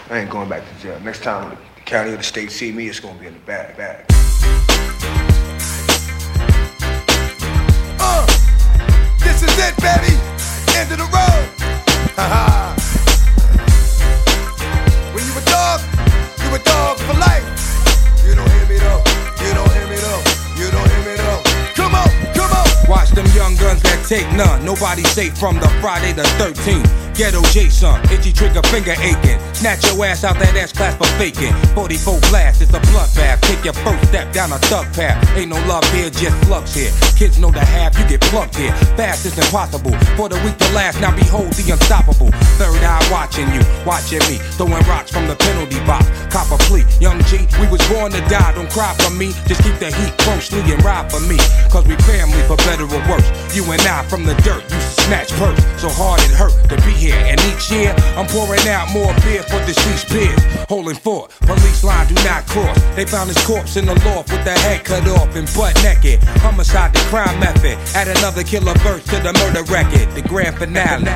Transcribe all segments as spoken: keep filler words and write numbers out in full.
I ain't going back to jail. Next time the county or the state see me, it's gonna be in the bag. bag. Uh, this is it, baby. End of the road. Haha. When you a dog, you a dog for life. You don't hear me though. You don't hear me though. You don't hear me though. Come on, come on. Watch them young guns that take none. Nobody safe from the Friday the thirteenth. Ghetto Jason, itchy trigger finger aching. Snatch your ass out that ass class for faking. forty-four blast, it's a bloodbath. Take your first step down a thug path. Ain't no love here, just slugs here. Kids know the half, you get plucked here. Fast is impossible, for the weak to last. Now behold the unstoppable. Third eye watching you, watching me. Throwing rocks from the penalty box. Cop a plea, young G, we was born to die. Don't cry for me, just keep the heat closely and ride for me. Cause we family for better or worse. You and I from the dirt, used to snatch purse. So hard it hurt to be here. And each year, I'm pouring out more beer for deceased peers. Holding fort, police line do not cross. They found his corpse in the loft with the head cut off and butt naked. Homicide, the crime method. Add another killer verse to the murder record. The grand finale.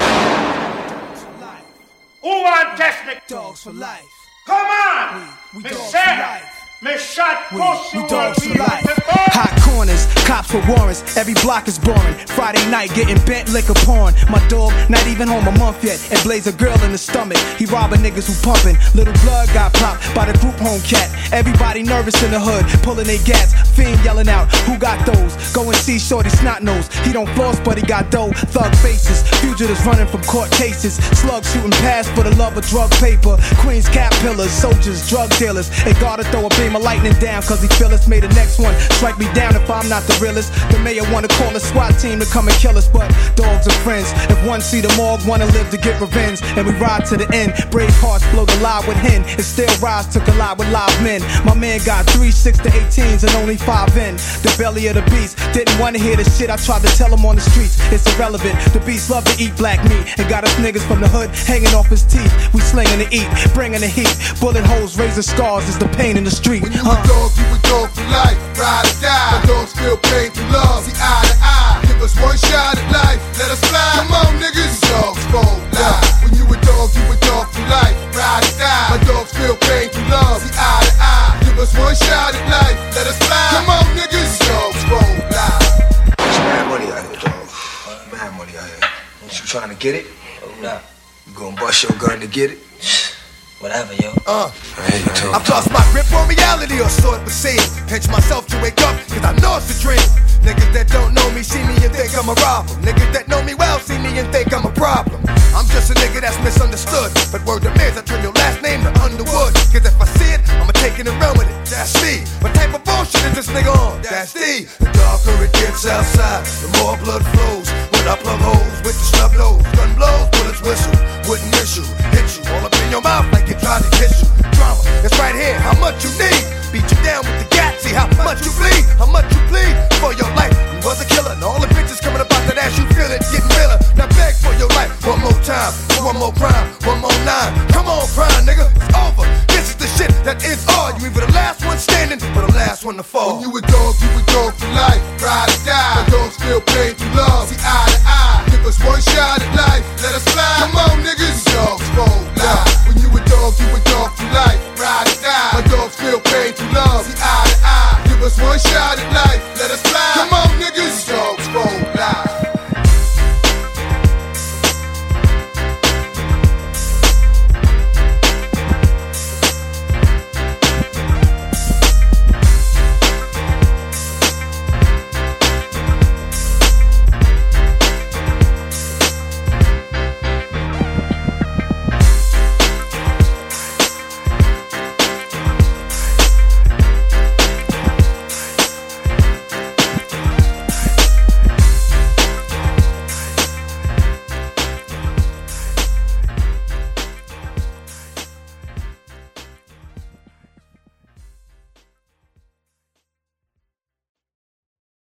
Who want Technic? Dogs for life. Come on! We, we me dogs say, for life. me shot We, push we you dogs and for we life. before. Hot corners, cops with warrants. Every block is boring. Friday night getting bent liquor porn. My dog not even home a month yet and blaze a girl in the stomach. He robbing niggas who pumping. Little blood got popped by the group home cat. Everybody nervous in the hood, pulling their gas. Fiend yelling out, who got those? Go and see Shorty Snot Nose. He don't floss, but he got dough. Thug faces, fugitives running from court cases. Slugs shooting past for the love of drug paper. Queens cap pillars, soldiers, drug dealers. They gotta throw a beam of lightning down, cause he feel us. May the next one strike me down if I'm not the realest. The mayor wanna call a SWAT team to come and kill us, but dogs are friends. If one see the morgue, wanna live to get revenge. And we ride to the end. Brave hearts blow the lie with hen. And still rise to collide with live men. My man got three, six to eighteens and only five in. The belly of the beast. Didn't wanna hear the shit I tried to tell him on the streets. It's irrelevant. The beast love to eat black meat. And got us niggas from the hood hanging off his teeth. We slinging to eat, bringing the heat. Bullet holes, razor scars is the pain in the street. When you uh. a dog, you a dog for life. Ride or die. My dogs feel pain through love. See eye to eye. Give us one shot at life. Let us fly. Come on, niggas. Dogs won't lie. When you a dog, you a dog for life. Ride or die. My dogs feel pain through love. See eye to eye. Give us one shot at life. Let us fly. Come on, niggas. Dogs won't lie. There's mad money out here, dog. Mad money out here. You trying to get it? Hold up. You gonna bust your gun to get it? Whatever, yo. Uh, Hey, yo. I've lost my grip on reality or so it would seem. Pinch myself to wake up, cause I know it's a dream. Niggas that don't know me see me and think I'm a robber. Niggas that know me well see me and think I'm a problem. I'm just a nigga that's misunderstood. But word to me is I turn your last name to Underwood. Cause if I see it, I'ma take it and run with it. That's me. What type of bullshit is this nigga on? That's D. The darker it gets outside, the more blood flows. When I plug holes with the snub nose. Gun blows, bullets whistle. Wouldn't issue, hit you all up in your mouth like you tried to kiss you. Drama, it's right here, how much you need. Beat you down with the gat, see how much you bleed. How much you bleed for your life. You was a killer, and all the bitches coming up out that ass, you feel it, getting realer. Now beg for your life, one more time, one more crime, one more nine. Come on, crime, nigga, it's over. This is the shit that is all. You either the last one standing, or the last one to fall. When you a dog, you a dog for life. Ride or die. My dogs feel